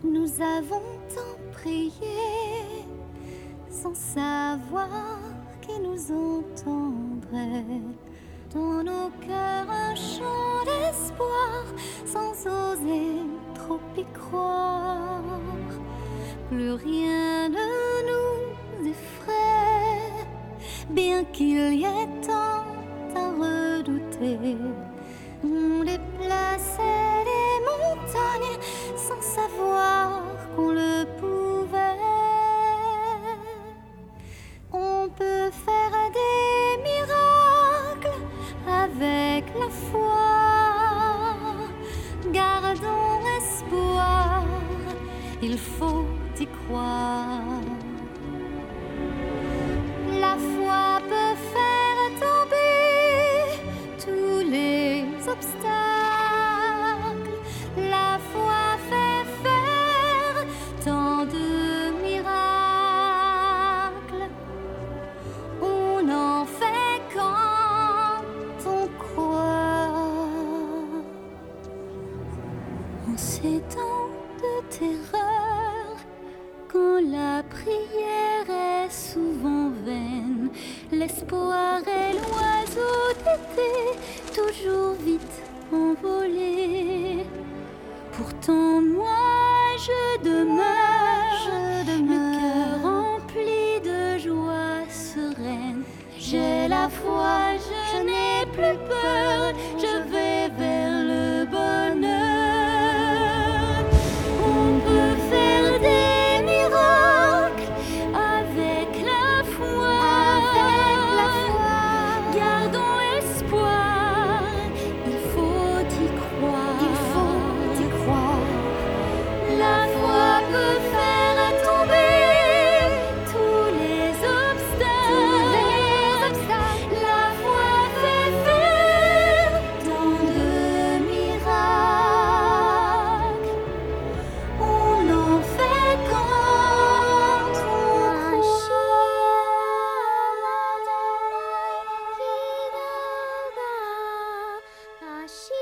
Nous avons tant prié sans savoir qui nous entendrait. Dans nos cœurs un chant d'espoir sans oser trop y croire. Plus rien ne nous effraie, bien qu'il y ait tant à redouter. On déplaçait les montagnes sans savoir qu'on le pouvait. On peut faire des miracles avec la foi. Gardons espoir, il faut y croire. La foi peut faire tomber tous les obstacles. La foi fait faire tant de miracles. On en fait quand on croit. En ces temps de terreur, quand la prière est souvent vaine, l'espoir est l'oiseau d'été, toujours vite envolé. Pourtant moi je demeure, le cœur rempli de joie sereine. J'ai la foi, je n'ai plus peur, je vais vers le bonheur. On peut faire des miracles avec la foi. Gardons espoir, il faut y croire. La foi peut faire tomber tous les obstacles. La foi fait faire tant de miracles. On en fait quand on chie.